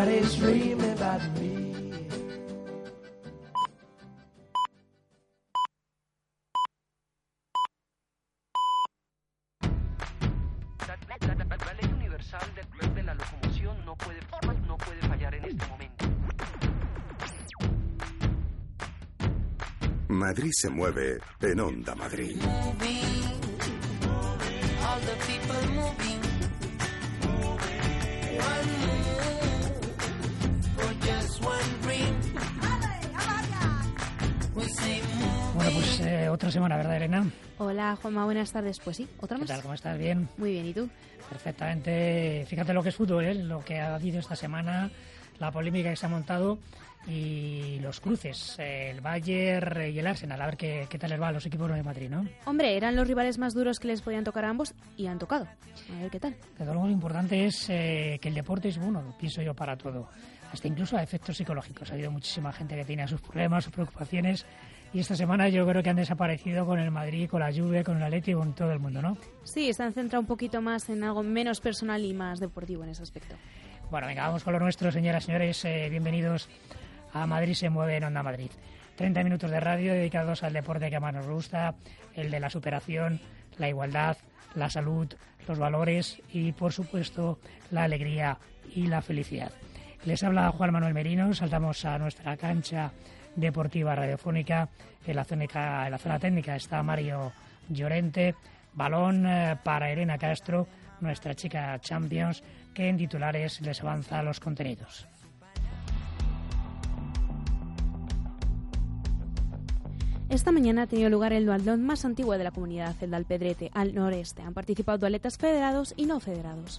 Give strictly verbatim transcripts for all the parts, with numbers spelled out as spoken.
Everybody's dreaming about me. La ley universal de, de la locomoción no puede, no puede fallar en este momento. Madrid se mueve en Onda Madrid. Bueno, pues eh, otra semana, ¿verdad, Elena? Hola, Juanma, buenas tardes. Pues sí, otra más. ¿Qué tal? ¿Cómo estás? ¿Bien? Muy bien, ¿y tú? Perfectamente. Fíjate lo que es fútbol, ¿eh? Lo que ha habido esta semana, la polémica que se ha montado y los cruces, eh, el Bayern y el Arsenal. A ver qué, qué tal les va a los equipos de Madrid, ¿no? Hombre, eran los rivales más duros que les podían tocar a ambos y han tocado. A ver qué tal. Desde luego lo importante es eh, que el deporte es bueno, pienso yo, para todo. Hasta incluso a efectos psicológicos. Ha habido muchísima gente que tiene sus problemas, sus preocupaciones. Y esta semana yo creo que han desaparecido con el Madrid, con la Juve, con el Atleti, con todo el mundo, ¿no? Sí, se han centrado un poquito más en algo menos personal y más deportivo en ese aspecto. Bueno, venga, vamos con lo nuestro, señoras y señores. Eh, bienvenidos a Madrid se mueve en Onda Madrid. treinta minutos de radio dedicados al deporte que más nos gusta, el de la superación, la igualdad, la salud, los valores y, por supuesto, la alegría y la felicidad. Les habla Juan Manuel Merino. Saltamos a nuestra cancha deportiva radiofónica. En la zona, en la zona técnica está Mario Llorente. Balón eh, para Elena Castro, nuestra chica Champions, que en titulares les avanza los contenidos. Esta mañana ha tenido lugar el duatlón más antiguo de la comunidad, el de Alpedrete, al noreste. Han participado duatletas federados y no federados.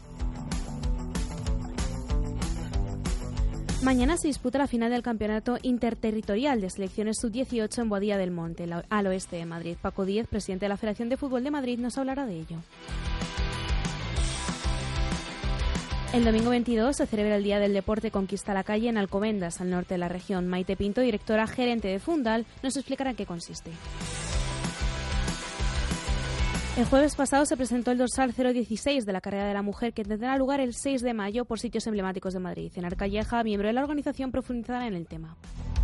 Mañana se disputa la final del campeonato interterritorial de selecciones sub dieciocho en Boadilla del Monte, al oeste de Madrid. Paco Díez, presidente de la Federación de Fútbol de Madrid, nos hablará de ello. El domingo veintidós se celebra el Día del Deporte Conquista la Calle en Alcobendas, al norte de la región. Maite Pinto, directora gerente de Fundal, nos explicará en qué consiste. El jueves pasado se presentó el dorsal cero dieciséis de la Carrera de la Mujer, que tendrá lugar el seis de mayo por sitios emblemáticos de Madrid. Enar Calleja, miembro de la organización, profundizará en el tema.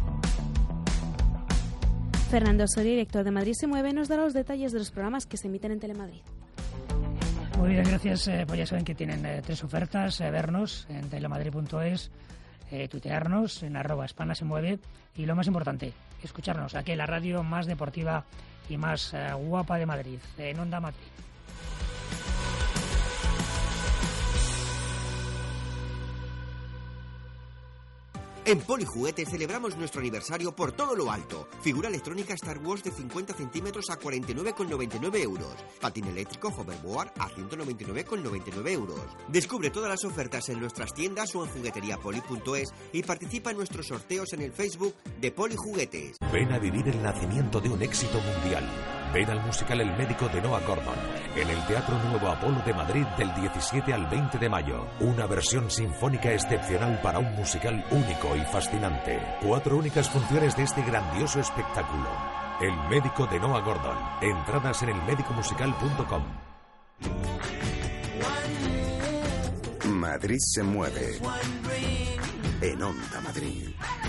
Fernando Soria, director de Madrid se mueve, nos dará los detalles de los programas que se emiten en Telemadrid. Muy bien, gracias. Eh, pues ya saben que tienen eh, tres ofertas: eh, vernos en telemadrid punto es, eh, tuitearnos en arroba Hispana se mueve y, lo más importante, escucharnos aquí en la radio más deportiva y más eh, guapa de Madrid, en Onda Madrid. En Polijuguetes celebramos nuestro aniversario por todo lo alto. Figura electrónica Star Wars de cincuenta centímetros a cuarenta y nueve con noventa y nueve euros. Patín eléctrico Hoverboard a ciento noventa y nueve con noventa y nueve euros. Descubre todas las ofertas en nuestras tiendas o en jugueteriapoli punto es y participa en nuestros sorteos en el Facebook de Polijuguetes. Ven a vivir el nacimiento de un éxito mundial. Ven al musical El médico de Noah Gordon en el Teatro Nuevo Apolo de Madrid del diecisiete al veinte de mayo. Una versión sinfónica excepcional para un musical único y fascinante. Cuatro únicas funciones de este grandioso espectáculo. El médico de Noah Gordon. Entradas en el médico musical punto com. Madrid se mueve en Onda Madrid.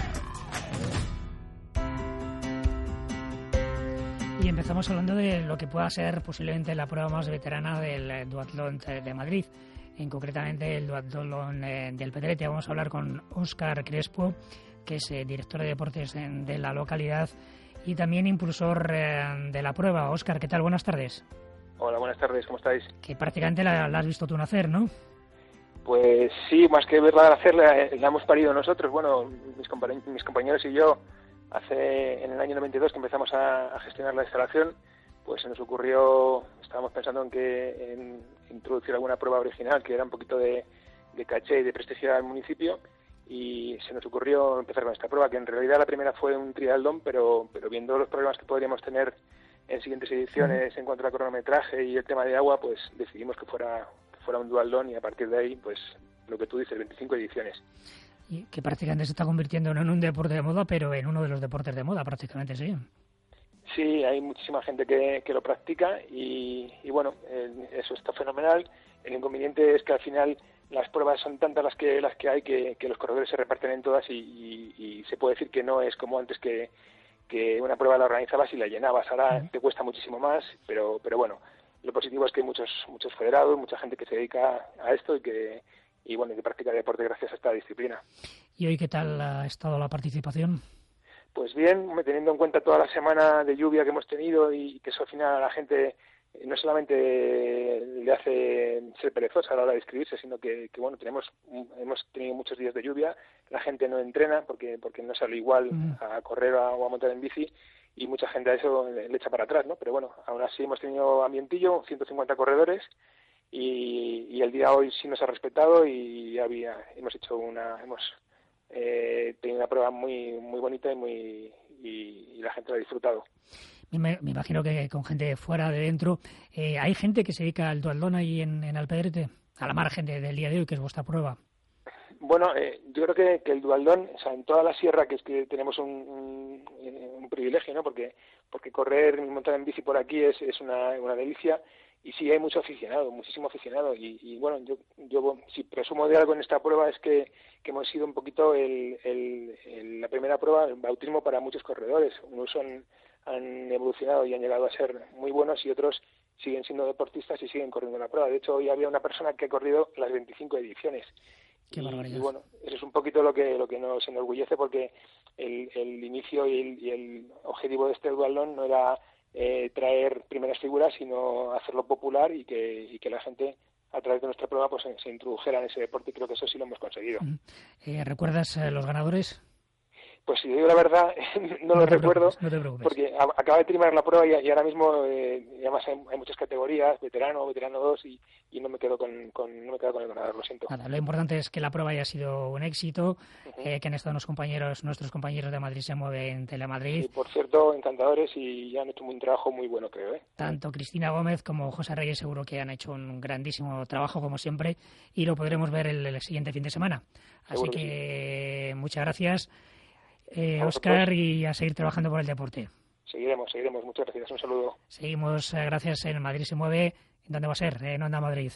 Y empezamos hablando de lo que pueda ser posiblemente la prueba más veterana del duatlón de Madrid, en concretamente el duatlón del Pedrete. Vamos a hablar con Óscar Crespo, que es eh, director de deportes en, de la localidad y también impulsor eh, de la prueba. Óscar, ¿qué tal? Buenas tardes. Hola, buenas tardes, ¿cómo estáis? Que prácticamente la, la has visto tú nacer, ¿no? Pues sí, más que verla nacer, la, la hemos parido nosotros. Bueno, mis, compañ- mis compañeros y yo, hace en el año noventa y dos que empezamos a, a gestionar la instalación, pues se nos ocurrió, estábamos pensando en que en introducir alguna prueba original que era un poquito de, de caché y de prestigio al municipio, y se nos ocurrió empezar con esta prueba, que en realidad la primera fue un triatlón, pero, pero viendo los problemas que podríamos tener en siguientes ediciones en cuanto a cronometraje y el tema de agua, pues decidimos que fuera, que fuera un duatlón, y a partir de ahí, pues lo que tú dices, veinticinco ediciones. Y que prácticamente se está convirtiendo no en un deporte de moda, pero en uno de los deportes de moda, prácticamente, sí. Sí, hay muchísima gente que, que lo practica y, y bueno, eh, eso está fenomenal. El inconveniente es que al final las pruebas son tantas las que las que hay que, que los corredores se reparten en todas y, y, y se puede decir que no es como antes que, que una prueba la organizabas y la llenabas. Ahora uh-huh. te cuesta muchísimo más, pero pero bueno, lo positivo es que hay muchos muchos federados, mucha gente que se dedica a esto y que y bueno que practica deporte gracias a esta disciplina. ¿Y hoy qué tal ha estado la participación? Pues bien, teniendo en cuenta toda la semana de lluvia que hemos tenido y que eso al final a la gente no solamente le hace ser perezosa a la hora de inscribirse, sino que, que bueno, tenemos hemos tenido muchos días de lluvia, la gente no entrena porque porque no sale igual a correr o a montar en bici y mucha gente a eso le echa para atrás, ¿no? Pero bueno, aún así hemos tenido ambientillo, ciento cincuenta corredores y, y el día hoy sí nos ha respetado y había hemos hecho una hemos eh, tenido una prueba muy muy bonita y muy y, y la gente lo ha disfrutado. Me, me imagino que con gente fuera, de dentro. Eh, ¿Hay gente que se dedica al dualdón ahí en, en Alpedrete, a la margen de, del día de hoy, que es vuestra prueba? Bueno, eh, yo creo que, que el dualdón, o sea, en toda la sierra, que es que tenemos un, un, un privilegio, ¿no? Porque porque correr y montar en bici por aquí es, es una, una delicia. Y sí, hay mucho aficionado, muchísimo aficionado. Y, y bueno, yo, yo si presumo de algo en esta prueba es que, que hemos sido un poquito el, el, el, la primera prueba, el bautismo para muchos corredores. Unos son han evolucionado y han llegado a ser muy buenos y otros siguen siendo deportistas y siguen corriendo la prueba. De hecho, hoy había una persona que ha corrido las veinticinco ediciones. Qué barbaridad. Y, y bueno, eso es un poquito lo que lo que nos enorgullece porque el, el inicio y el, y el objetivo de este dualdón no era eh, traer primeras figuras, sino hacerlo popular y que, y que la gente a través de nuestra prueba pues se, se introdujera en ese deporte y creo que eso sí lo hemos conseguido. Eh, ¿Recuerdas eh, los ganadores? Pues si digo la verdad, no, no lo recuerdo, no te preocupes. Porque a, acaba de terminar la prueba y, y ahora mismo, eh, y además hay, hay muchas categorías, veterano, veterano dos, y, y no me quedo con, con no me quedo con el ganador, lo siento. Nada, lo importante es que la prueba haya sido un éxito, uh-huh. eh, que han estado los compañeros, nuestros compañeros de Madrid se mueve en Telemadrid. Y por cierto, encantadores y han hecho un trabajo muy bueno, creo. ¿eh? Tanto Cristina Gómez como José Reyes seguro que han hecho un grandísimo trabajo, como siempre, y lo podremos ver el, el siguiente fin de semana. Así seguro que sí. Muchas gracias. Eh, Óscar, y a seguir trabajando por el deporte. Seguiremos, seguiremos. Muchas gracias. Un saludo. Seguimos, eh, gracias, en Madrid se mueve. ¿Dónde va a ser? En Onda Madrid.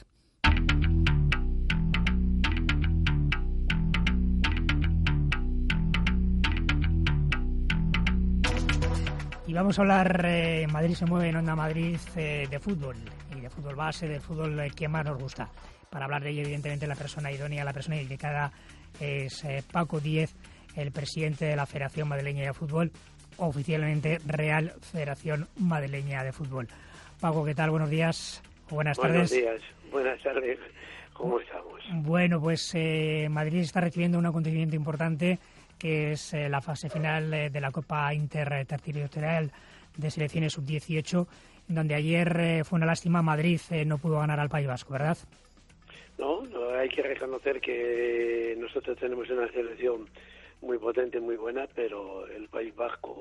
Y vamos a hablar, eh, Madrid se mueve en Onda Madrid, eh, de fútbol. Y de fútbol base, del fútbol eh, que más nos gusta. Para hablar de ello, evidentemente, la persona idónea, la persona indicada es eh, Paco Díez, el presidente de la Federación Madrileña de Fútbol, oficialmente Real Federación Madrileña de Fútbol. Paco, ¿qué tal? Buenos días, buenas Buenos tardes. Buenos días, buenas tardes. ¿Cómo estamos? Bueno, pues eh, Madrid está recibiendo un acontecimiento importante, que es eh, la fase final eh, de la Copa Interterritorial de Selecciones sub dieciocho, donde ayer eh, fue una lástima, Madrid eh, no pudo ganar al País Vasco, ¿verdad? No, no, hay que reconocer que nosotros tenemos una selección muy potente, muy buena, pero el País Vasco,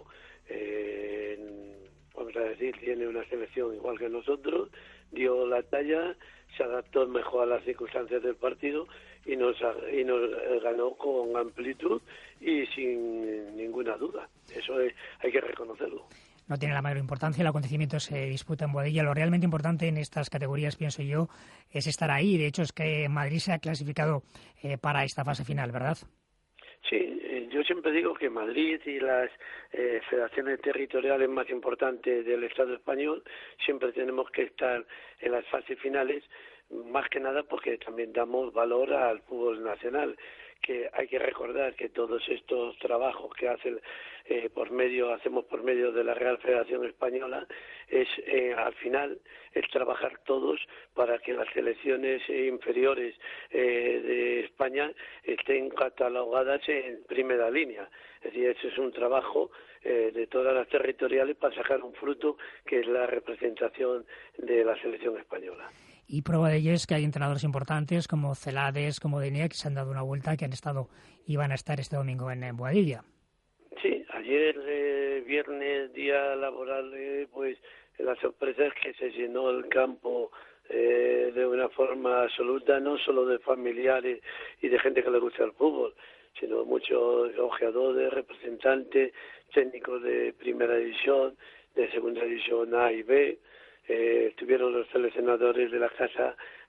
eh, vamos a decir, tiene una selección igual que nosotros, dio la talla, se adaptó mejor a las circunstancias del partido y nos, y nos ganó con amplitud y sin ninguna duda. Eso es, hay que reconocerlo. No tiene la mayor importancia, el acontecimiento se disputa en Boadilla. Lo realmente importante en estas categorías, pienso yo, es estar ahí. De hecho, es que Madrid se ha clasificado eh, para esta fase final, ¿verdad? Sí, yo siempre digo que Madrid y las eh, federaciones territoriales más importantes del Estado español siempre tenemos que estar en las fases finales, más que nada porque también damos valor al fútbol nacional, que hay que recordar que todos estos trabajos que hacen eh, por medio hacemos por medio de la Real Federación Española es eh, al final es trabajar todos para que las selecciones eh, inferiores eh, de España estén catalogadas en primera línea. Es decir, ese es un trabajo eh, de todas las territoriales para sacar un fruto que es la representación de la selección española. Y prueba de ello es que hay entrenadores importantes como Celades, como Denia, que se han dado una vuelta, que han estado y van a estar este domingo en, en Boadilla. Sí, ayer, eh, viernes, día laboral, eh, pues la sorpresa es que se llenó el campo eh, de una forma absoluta, no solo de familiares y de gente que le gusta el fútbol, sino muchos ojeadores, representantes, técnicos de primera división, de segunda división A y B. Eh, estuvieron los seleccionadores de la casa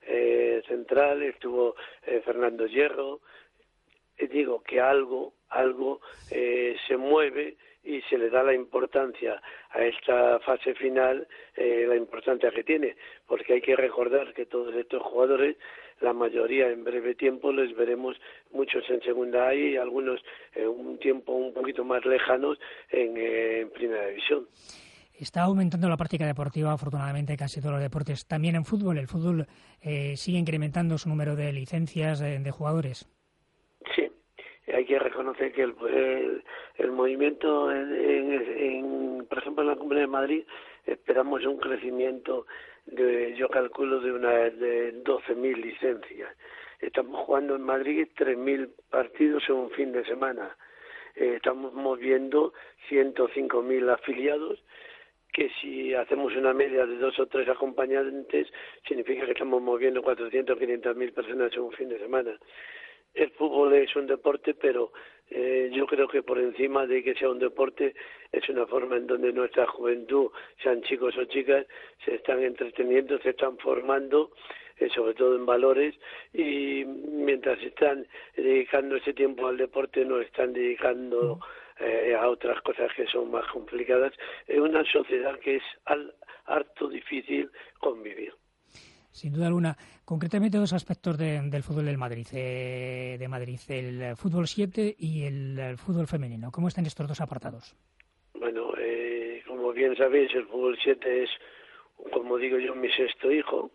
eh, central, estuvo eh, Fernando Hierro. Eh, digo que algo, algo eh, se mueve y se le da la importancia a esta fase final, eh, la importancia que tiene, porque hay que recordar que todos estos jugadores, la mayoría en breve tiempo les veremos muchos en segunda A y algunos en un tiempo un poquito más lejanos en, eh, en primera división. Está aumentando la práctica deportiva, afortunadamente, casi todos los deportes. También en fútbol, el fútbol eh, sigue incrementando su número de licencias de, de jugadores. Sí. Hay que reconocer que el, el, el movimiento, en, en, en, por ejemplo, en la Comunidad de Madrid, esperamos un crecimiento, de, yo calculo, de una de doce mil licencias. Estamos jugando en Madrid tres mil partidos en un fin de semana. Eh, estamos moviendo ciento cinco mil afiliados, que si hacemos una media de dos o tres acompañantes, significa que estamos moviendo cuatrocientas o quinientas mil personas en un fin de semana. El fútbol es un deporte, pero eh, yo creo que por encima de que sea un deporte, es una forma en donde nuestra juventud, sean chicos o chicas, se están entreteniendo, se están formando, eh, sobre todo en valores, y mientras están dedicando ese tiempo al deporte, no están dedicando eh, a otras cosas que son más complicadas. Es una sociedad que es al, harto difícil convivir. Sin duda alguna. Concretamente dos aspectos de, del fútbol del Madrid, eh, de Madrid, el fútbol siete y el, el fútbol femenino. ¿Cómo están estos dos apartados? Bueno, eh, como bien sabéis, el fútbol siete es, como digo yo, mi sexto hijo.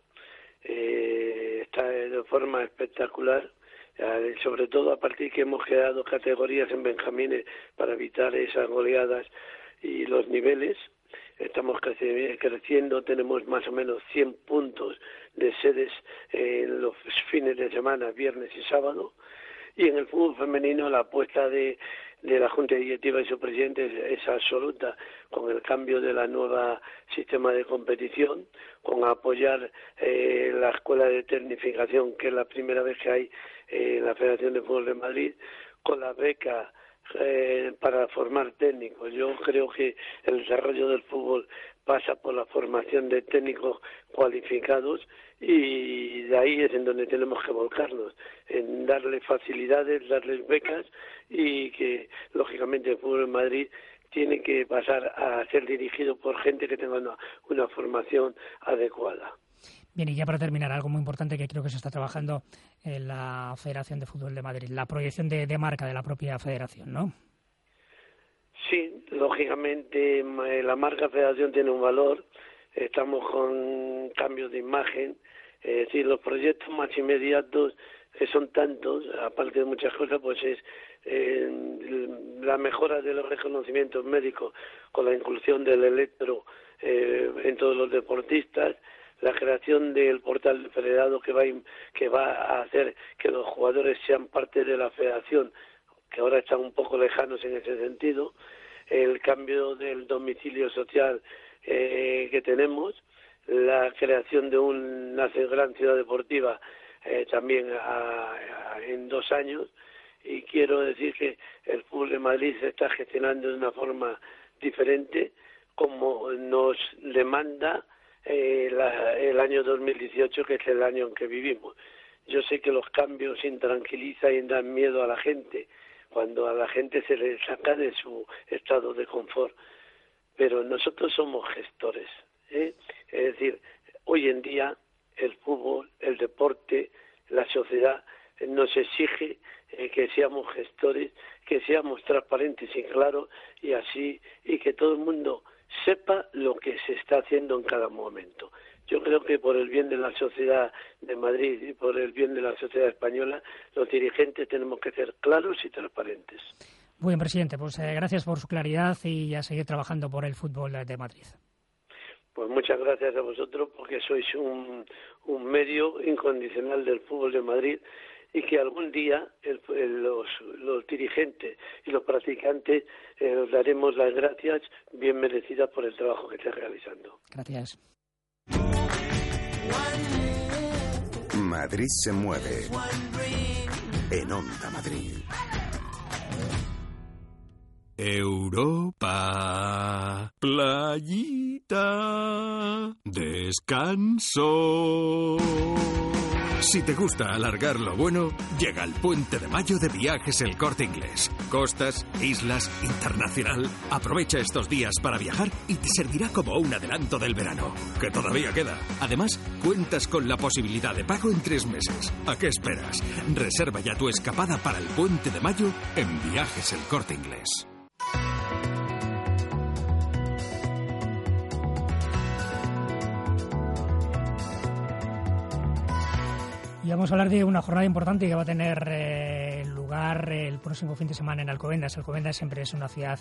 Eh, está de forma espectacular, eh, sobre todo a partir que hemos creado categorías en benjamines para evitar esas goleadas y los niveles. Estamos creciendo, tenemos más o menos cien puntos de sedes en los fines de semana, viernes y sábado. Y en el fútbol femenino la apuesta de, de la Junta Directiva y su presidente es, es absoluta, con el cambio de la nueva sistema de competición, con apoyar eh, la escuela de tecnificación, que es la primera vez que hay eh, en la Federación de Fútbol de Madrid, con la beca Eh, para formar técnicos. Yo creo que el desarrollo del fútbol pasa por la formación de técnicos cualificados y de ahí es en donde tenemos que volcarnos, en darles facilidades, darles becas y que lógicamente el fútbol en Madrid tiene que pasar a ser dirigido por gente que tenga una, una formación adecuada. Bien, y ya para terminar, algo muy importante que creo que se está trabajando en la Federación de Fútbol de Madrid, la proyección de, de marca de la propia federación, ¿no? Sí, lógicamente la marca federación tiene un valor, estamos con cambios de imagen, es decir, los proyectos más inmediatos que son tantos, aparte de muchas cosas, pues es eh, la mejora de los reconocimientos médicos con la inclusión del electro eh, en todos los deportistas, la creación del portal federado que va, a, que va a hacer que los jugadores sean parte de la federación, que ahora están un poco lejanos en ese sentido, el cambio del domicilio social eh, que tenemos, la creación de una gran ciudad deportiva eh, también a, a, en dos años, y quiero decir que el fútbol de Madrid se está gestionando de una forma diferente, como nos demanda Eh, la, el año dos mil dieciocho, que es el año en que vivimos. Yo sé que los cambios intranquilizan y dan miedo a la gente, cuando a la gente se le saca de su estado de confort, pero nosotros somos gestores, ¿eh? Es decir, hoy en día el fútbol, el deporte, la sociedad nos exige eh, que seamos gestores, que seamos transparentes y claros, y así, y que todo el mundo sepa lo que se está haciendo en cada momento. Yo creo que por el bien de la sociedad de Madrid y por el bien de la sociedad española, los dirigentes tenemos que ser claros y transparentes. Muy bien, presidente, pues eh, gracias por su claridad y a seguir trabajando por el fútbol de Madrid. Pues muchas gracias a vosotros, porque sois un, un medio incondicional del fútbol de Madrid, y que algún día el, el, los, los dirigentes y los practicantes eh, os daremos las gracias bien merecidas por el trabajo que estáis realizando. Gracias. Madrid se mueve en Onda Madrid. Europa, playita. Meta. Descanso. Si te gusta alargar lo bueno, llega el Puente de Mayo de Viajes El Corte Inglés. Costas, islas, internacional. Aprovecha estos días para viajar y te servirá como un adelanto del verano, que todavía queda. Además, cuentas con la posibilidad de pago en tres meses. ¿A qué esperas? Reserva ya tu escapada para el Puente de Mayo en Viajes El Corte Inglés. Y vamos a hablar de una jornada importante que va a tener eh, lugar el próximo fin de semana en Alcobendas. Alcobendas siempre es una ciudad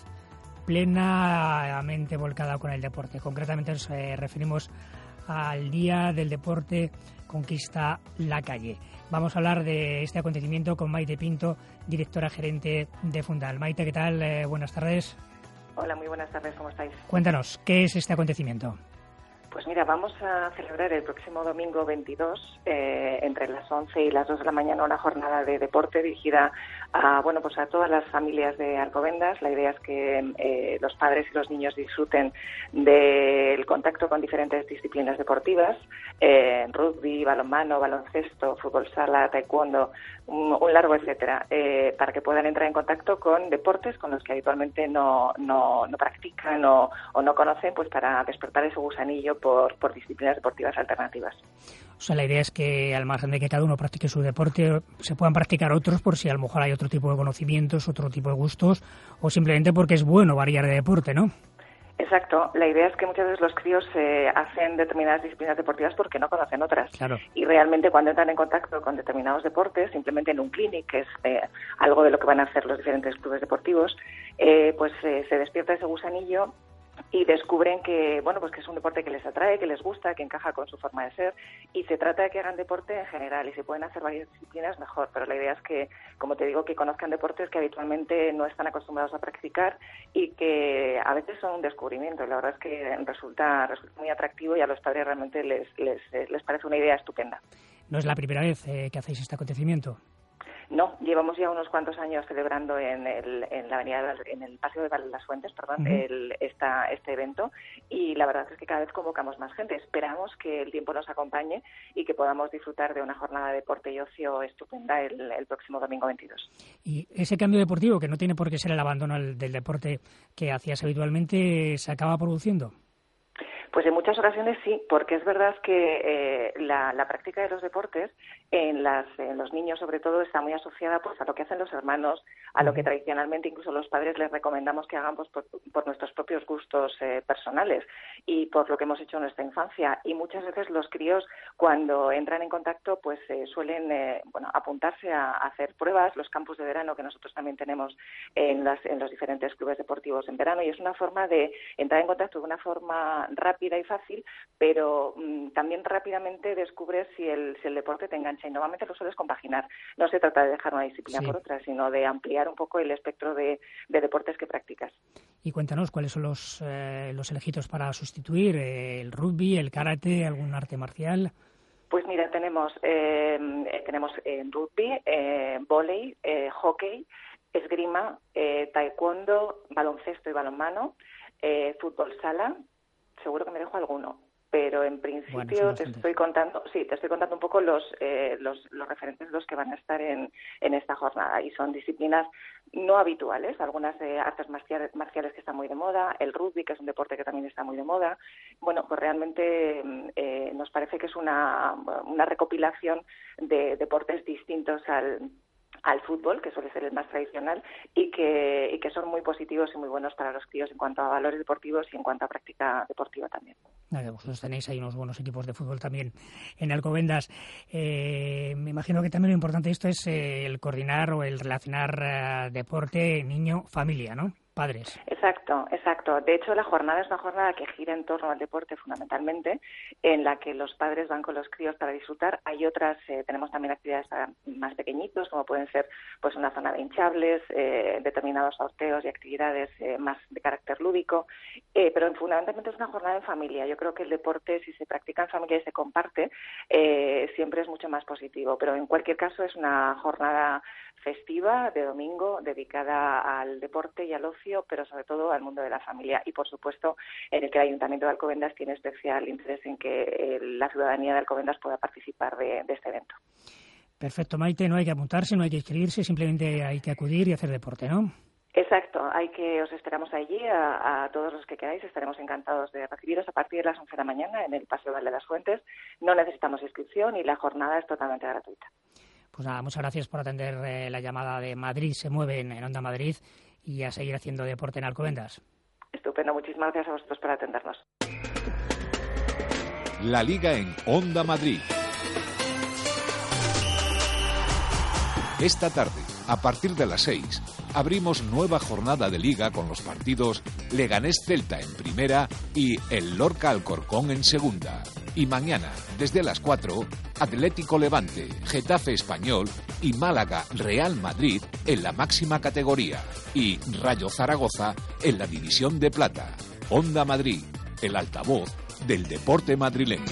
plenamente volcada con el deporte. Concretamente nos eh, referimos al Día del Deporte Conquista la Calle. Vamos a hablar de este acontecimiento con Maite Pinto, directora gerente de Fundal. Maite, ¿qué tal? Eh, buenas tardes. Hola, muy buenas tardes, ¿cómo estáis? Cuéntanos, ¿qué es este acontecimiento? Pues mira, vamos a celebrar el próximo domingo veintidós, eh, entre las once y las dos de la mañana, una jornada de deporte dirigida a, bueno, pues a todas las familias de Alcobendas. La idea es que eh, los padres y los niños disfruten del contacto con diferentes disciplinas deportivas, eh, rugby, balonmano, baloncesto, fútbol sala, taekwondo, un, un largo etcétera, eh, para que puedan entrar en contacto con deportes con los que habitualmente no, no, no practican o, o no conocen, pues para despertar ese gusanillo Por, por disciplinas deportivas alternativas. O sea, la idea es que al margen de que cada uno practique su deporte, se puedan practicar otros por si a lo mejor hay otro tipo de conocimientos, otro tipo de gustos, o simplemente porque es bueno variar de deporte, ¿no? Exacto. La idea es que muchas veces los críos eh, hacen determinadas disciplinas deportivas porque no conocen otras. Claro. Y realmente cuando entran en contacto con determinados deportes, simplemente en un clinic, que es eh, algo de lo que van a hacer los diferentes clubes deportivos, eh, pues eh, se despierta ese gusanillo y descubren que, bueno, pues que es un deporte que les atrae, que les gusta, que encaja con su forma de ser, y se trata de que hagan deporte en general, y si pueden hacer varias disciplinas mejor, pero la idea es que, como te digo, que conozcan deportes que habitualmente no están acostumbrados a practicar y que a veces son un descubrimiento, y la verdad es que resulta, resulta muy atractivo y a los padres realmente les, les, les parece una idea estupenda. ¿No es la primera vez eh, que hacéis este acontecimiento? No, llevamos ya unos cuantos años celebrando en el, en la avenida, en el Paseo de Las Fuentes, perdón, uh-huh. el, esta, este evento, y la verdad es que cada vez convocamos más gente. Esperamos que el tiempo nos acompañe y que podamos disfrutar de una jornada de deporte y ocio estupenda el, el próximo domingo veintidós. Y ese cambio deportivo, que no tiene por qué ser el abandono del deporte que hacías habitualmente, ¿se acaba produciendo? Pues en muchas ocasiones sí, porque es verdad que eh, la, la práctica de los deportes en, las, en los niños sobre todo está muy asociada pues a lo que hacen los hermanos, a lo que tradicionalmente incluso los padres les recomendamos que hagan pues, por, por nuestros propios gustos eh, personales y por lo que hemos hecho en nuestra infancia. Y muchas veces los críos cuando entran en contacto pues eh, suelen eh, bueno, apuntarse a, a hacer pruebas, los campus de verano que nosotros también tenemos en, las, en los diferentes clubes deportivos en verano, y es una forma de entrar en contacto de una forma rápida y fácil, pero mmm, también rápidamente descubres si el, si el deporte te engancha, y normalmente lo sueles compaginar. No se trata de dejar una disciplina sí. por otra, sino de ampliar un poco el espectro de, de deportes que practicas. Y cuéntanos, ¿cuáles son los, eh, los elegidos para sustituir? Eh, ¿El rugby, el karate, algún arte marcial? Pues mira, tenemos eh, tenemos eh, rugby, eh, vóley, eh, hockey, esgrima, eh, taekwondo, baloncesto y balonmano, eh, fútbol sala. Seguro que me dejo alguno, pero en principio bueno, te estoy contando, sí, te estoy contando un poco los eh, los, los referentes de los que van a estar en, en esta jornada, y son disciplinas no habituales, algunas de artes marciales, marciales que están muy de moda, el rugby, que es un deporte que también está muy de moda. Bueno, pues realmente eh, nos parece que es una, una recopilación de deportes distintos al al fútbol, que suele ser el más tradicional, y que, y que son muy positivos y muy buenos para los críos en cuanto a valores deportivos y en cuanto a práctica deportiva también. Nada, vosotros tenéis ahí unos buenos equipos de fútbol también en Alcobendas. Eh, me imagino que también lo importante de esto es eh, el coordinar o el relacionar eh, deporte, niño, familia, ¿no? Padres. Exacto, exacto. De hecho, la jornada es una jornada que gira en torno al deporte fundamentalmente, en la que los padres van con los críos para disfrutar. Hay otras, eh, tenemos también actividades para más pequeñitos, como pueden ser pues una zona de hinchables, eh, determinados sorteos y actividades eh, más de carácter lúdico, eh, pero fundamentalmente es una jornada en familia. Yo creo que el deporte, si se practica en familia y se comparte, eh, siempre es mucho más positivo, pero en cualquier caso es una jornada festiva de domingo dedicada al deporte y al ocio ocio, pero sobre todo al mundo de la familia. Y, por supuesto, en el que el Ayuntamiento de Alcobendas tiene especial interés en que eh, la ciudadanía de Alcobendas pueda participar de, de este evento. Perfecto, Maite, no hay que apuntarse, no hay que inscribirse, simplemente hay que acudir y hacer deporte, ¿no? Exacto, hay que os esperamos allí a, a todos los que queráis, estaremos encantados de recibiros a partir de las once de la mañana en el Paseo Valle de las Fuentes. No necesitamos inscripción y la jornada es totalmente gratuita. Pues nada, muchas gracias por atender eh, la llamada de Madrid se mueve en, en Onda Madrid y a seguir haciendo deporte en Alcobendas. Estupendo, muchísimas gracias a vosotros por atendernos. La Liga en Onda Madrid. Esta tarde, a partir de las seis, abrimos nueva jornada de Liga con los partidos Leganés-Celta en primera y el Lorca-Alcorcón en segunda. Y mañana, desde las cuatro, Atlético-Levante, Getafe-Español y Málaga-Real Madrid en la máxima categoría y Rayo-Zaragoza en la división de plata. Onda Madrid, el altavoz del deporte madrileño.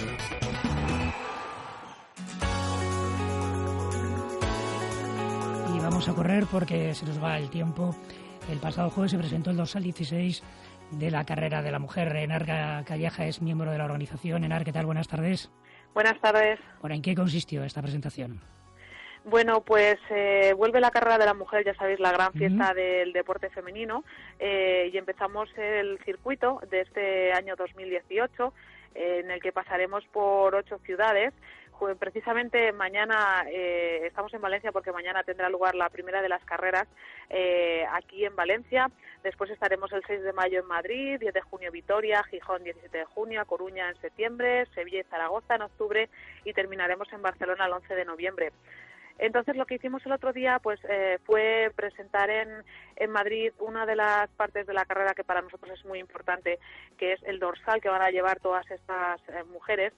Vamos a correr porque se nos va el tiempo. El pasado jueves se presentó el dorsal dieciséis de la carrera de la mujer. Enar Calleja es miembro de la organización. Enar, ¿qué tal? Buenas tardes. Buenas tardes. Bueno, ¿en qué consistió esta presentación? Bueno, pues eh, vuelve la carrera de la mujer, ya sabéis, la gran fiesta uh-huh. del deporte femenino, eh, y empezamos el circuito de este año dos mil dieciocho, eh, en el que pasaremos por ocho ciudades. Precisamente mañana eh, estamos en Valencia porque mañana tendrá lugar la primera de las carreras eh, aquí en Valencia. Después estaremos el seis de mayo en Madrid, diez de junio Vitoria, Gijón diecisiete de junio, A Coruña en septiembre, Sevilla y Zaragoza en octubre y terminaremos en Barcelona el once de noviembre. Entonces lo que hicimos el otro día pues eh, fue presentar en, en Madrid una de las partes de la carrera que para nosotros es muy importante, que es el dorsal que van a llevar todas estas eh, mujeres.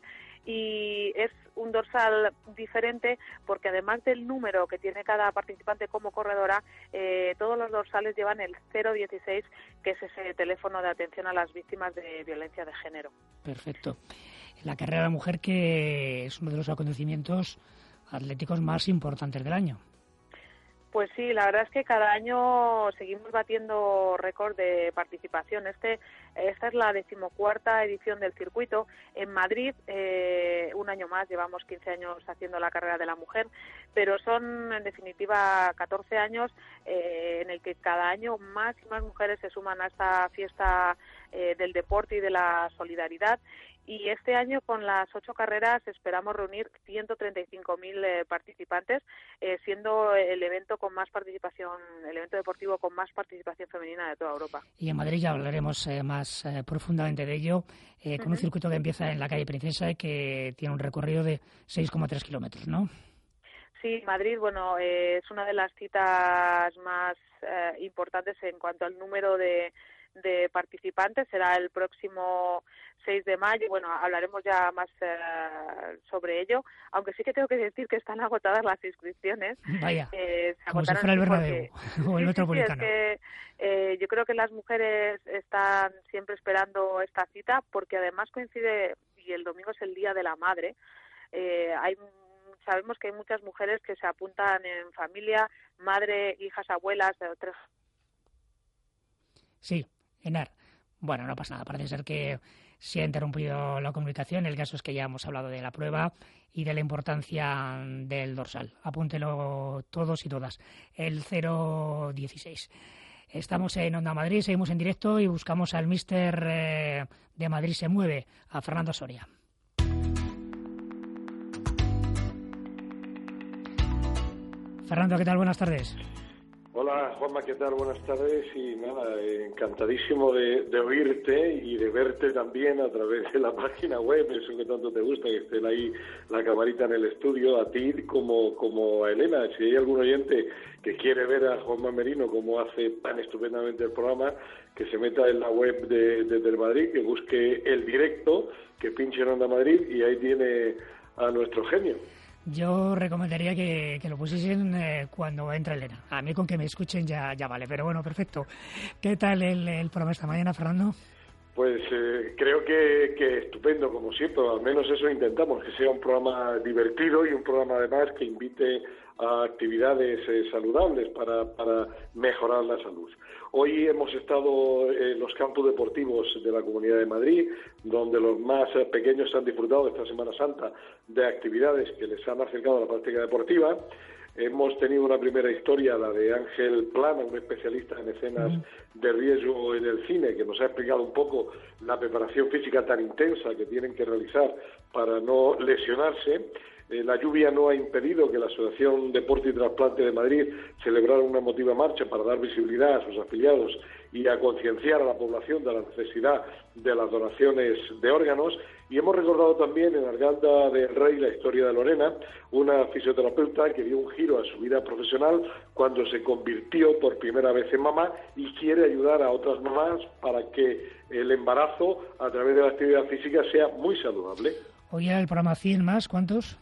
Y es un dorsal diferente porque además del número que tiene cada participante como corredora, eh, todos los dorsales llevan el cero dieciséis, que es ese teléfono de atención a las víctimas de violencia de género. Perfecto. La carrera de la mujer, que es uno de los acontecimientos atléticos más importantes del año. Pues sí, la verdad es que cada año seguimos batiendo récord de participación. Este, esta es la decimocuarta edición del circuito. En Madrid, eh, un año más, llevamos quince años haciendo la carrera de la mujer, pero son en definitiva catorce años eh, en el que cada año más y más mujeres se suman a esta fiesta eh, del deporte y de la solidaridad. Y este año, con las ocho carreras, esperamos reunir ciento treinta y cinco mil eh, participantes, eh, siendo el evento con más participación, el evento deportivo con más participación femenina de toda Europa. Y en Madrid ya hablaremos eh, más eh, profundamente de ello, eh, con uh-huh. un circuito que empieza en la calle Princesa y que tiene un recorrido de seis coma tres kilómetros, ¿no? Sí, Madrid, bueno, eh, es una de las citas más eh, importantes en cuanto al número de de participantes. Será el próximo seis de mayo. Bueno, hablaremos ya más eh, sobre ello, aunque sí que tengo que decir que están agotadas las inscripciones. Vaya, eh, se como si fuera el Bernabéu porque... o el Metropolitano. Sí, sí, es que, eh, yo creo que las mujeres están siempre esperando esta cita porque además coincide, y el domingo es el Día de la Madre. Eh, hay sabemos que hay muchas mujeres que se apuntan en familia, madre, hijas, abuelas, de tres. Sí. Enar. Bueno, no pasa nada, parece ser que se ha interrumpido la comunicación. El caso es que ya hemos hablado de la prueba y de la importancia del dorsal. Apúntelo todos y todas. El cero dieciséis. Estamos en Onda Madrid, seguimos en directo y buscamos al míster eh, de Madrid se mueve, a Fernando Soria. Fernando, ¿qué tal? Buenas tardes. Hola Juanma, ¿qué tal? Buenas tardes y nada, encantadísimo de, de oírte y de verte también a través de la página web, eso que tanto te gusta, que esté ahí la camarita en el estudio, a ti como, como a Elena. Si hay algún oyente que quiere ver a Juanma Merino cómo hace tan estupendamente el programa, que se meta en la web de, de del Madrid, que busque el directo, que pinche en Onda Madrid y ahí tiene a nuestro genio. Yo recomendaría que, que lo pusiesen eh, cuando entra Elena. A mí con que me escuchen ya, ya vale, pero bueno, perfecto. ¿Qué tal el, el programa esta mañana, Fernando? Pues eh, creo que, que estupendo, como siempre, al menos eso intentamos, que sea un programa divertido y un programa además que invite a actividades eh, saludables para, para mejorar la salud. Hoy hemos estado en los campos deportivos de la Comunidad de Madrid, donde los más pequeños han disfrutado de esta Semana Santa de actividades que les han acercado a la práctica deportiva. Hemos tenido una primera historia, la de Ángel Plana, un especialista en escenas de riesgo en el cine, que nos ha explicado un poco la preparación física tan intensa que tienen que realizar para no lesionarse. Eh, la lluvia no ha impedido que la Asociación Deporte y Trasplante de Madrid celebrara una emotiva marcha para dar visibilidad a sus afiliados y a concienciar a la población de la necesidad de las donaciones de órganos. Y hemos recordado también en Arganda del Rey la historia de Lorena, una fisioterapeuta que dio un giro a su vida profesional cuando se convirtió por primera vez en mamá y quiere ayudar a otras mamás para que el embarazo a través de la actividad física sea muy saludable. Hoy era el programa cien más, ¿cuántos?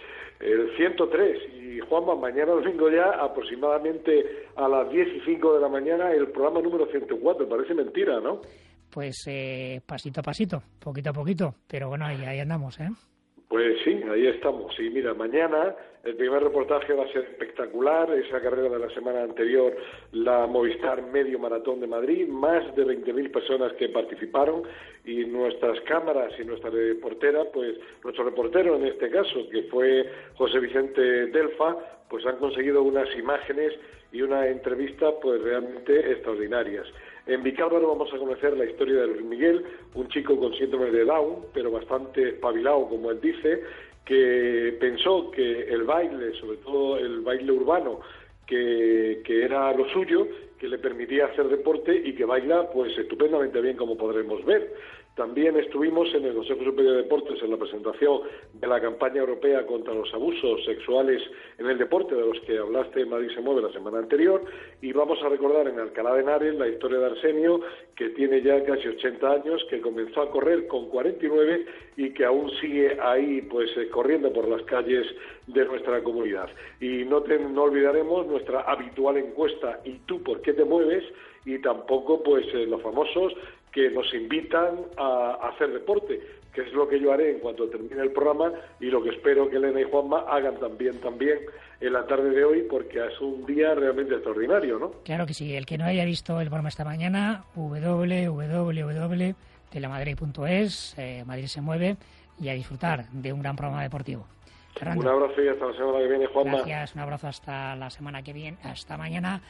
El ciento tres, y Juanma, mañana domingo ya aproximadamente a las diez y cinco de la mañana el programa número ciento cuatro, parece mentira, ¿no? Pues eh, pasito a pasito, poquito a poquito, pero bueno, ahí, ahí andamos, ¿eh? Pues sí, ahí estamos. Y mira, mañana el primer reportaje va a ser espectacular, esa carrera de la semana anterior, la Movistar Medio Maratón de Madrid, más de veinte mil personas que participaron, y nuestras cámaras y nuestra reportera, pues nuestro reportero en este caso, que fue José Vicente Delfa, pues han conseguido unas imágenes y una entrevista pues realmente extraordinarias. En Vicálvaro vamos a conocer la historia de Luis Miguel, un chico con síndrome de Down, pero bastante espabilado, como él dice, que pensó que el baile, sobre todo el baile urbano, que, que era lo suyo, que le permitía hacer deporte y que baila pues estupendamente bien, como podremos ver. También estuvimos en el Consejo Superior de Deportes en la presentación de la campaña europea contra los abusos sexuales en el deporte, de los que hablaste en Madrid se mueve la semana anterior, y vamos a recordar en Alcalá de Henares la historia de Arsenio, que tiene ya casi ochenta años, que comenzó a correr con cuarenta y nueve y que aún sigue ahí pues eh, corriendo por las calles de nuestra comunidad. Y no, te, no olvidaremos nuestra habitual encuesta ¿y tú por qué te mueves? Y tampoco pues eh, los famosos que nos invitan a, a hacer deporte, que es lo que yo haré en cuanto termine el programa, y lo que espero que Elena y Juanma hagan también también en la tarde de hoy, porque es un día realmente extraordinario, ¿no? Claro que sí. El que no haya visto el programa esta mañana, doble u doble u doble u punto telemadrid punto es, eh, Madrid se mueve, y a disfrutar de un gran programa deportivo. Fernando. Un abrazo y hasta la semana que viene, Juanma. Gracias, un abrazo hasta la semana que viene, hasta mañana.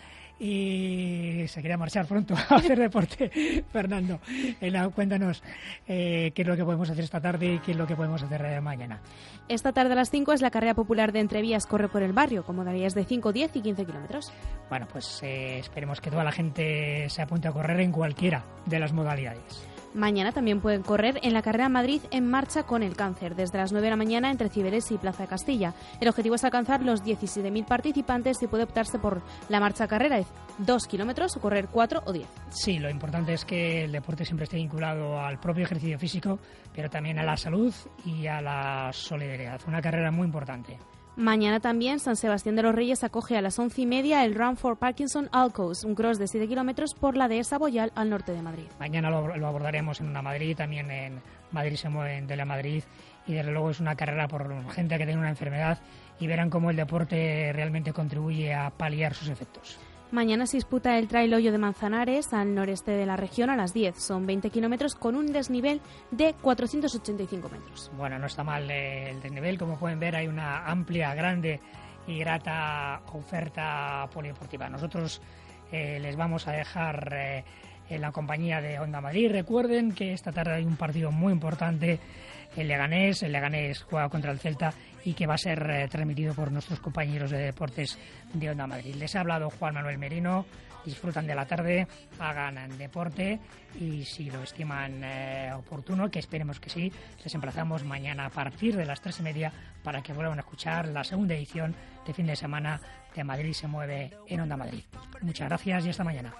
Y se quería marchar pronto a hacer deporte. Fernando, Elena, cuéntanos eh, qué es lo que podemos hacer esta tarde y qué es lo que podemos hacer eh, mañana. Esta tarde a las cinco es la carrera popular de Entrevías Corre por el Barrio, con modalidades de cinco, diez y quince kilómetros. Bueno, pues eh, esperemos que toda la gente se apunte a correr en cualquiera de las modalidades. Mañana también pueden correr en la carrera Madrid en marcha con el cáncer, desde las nueve de la mañana entre Cibeles y Plaza de Castilla. El objetivo es alcanzar los diecisiete mil participantes y puede optarse por la marcha carrera de dos kilómetros o correr cuatro o diez. Sí, lo importante es que el deporte siempre esté vinculado al propio ejercicio físico, pero también a la salud y a la solidaridad. Una carrera muy importante. Mañana también San Sebastián de los Reyes acoge a las once y media el Run for Parkinson All Coast, un cross de siete kilómetros por la dehesa Boyal al norte de Madrid. Mañana lo, lo abordaremos en Onda Madrid, también en Madrid se mueve en Telemadrid, y desde luego es una carrera por gente que tiene una enfermedad, y verán cómo el deporte realmente contribuye a paliar sus efectos. Mañana se disputa el Trail Hoyo de Manzanares al noreste de la región a las diez. Son veinte kilómetros con un desnivel de cuatrocientos ochenta y cinco metros. Bueno, no está mal eh, el desnivel. Como pueden ver, hay una amplia, grande y grata oferta polideportiva. Nosotros eh, les vamos a dejar eh, en la compañía de Onda Madrid. Recuerden que esta tarde hay un partido muy importante, el Leganés. El Leganés juega contra el Celta y que va a ser eh, transmitido por nuestros compañeros de deportes de Onda Madrid. Les ha hablado Juan Manuel Merino. Disfrutan de la tarde, hagan deporte, y si lo estiman eh, oportuno, que esperemos que sí, les emplazamos mañana a partir de las tres y media para que vuelvan a escuchar la segunda edición de fin de semana de Madrid se mueve en Onda Madrid. Muchas gracias y hasta mañana.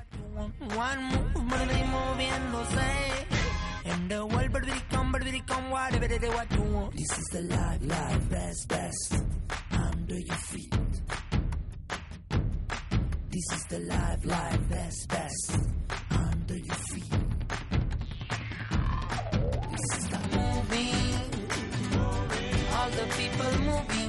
In the world, but it come, but it come, whatever they do, what you want. This is the life, life, best, best, under your feet. This is the life, life, best, best, under your feet. This is the moving, all the people moving.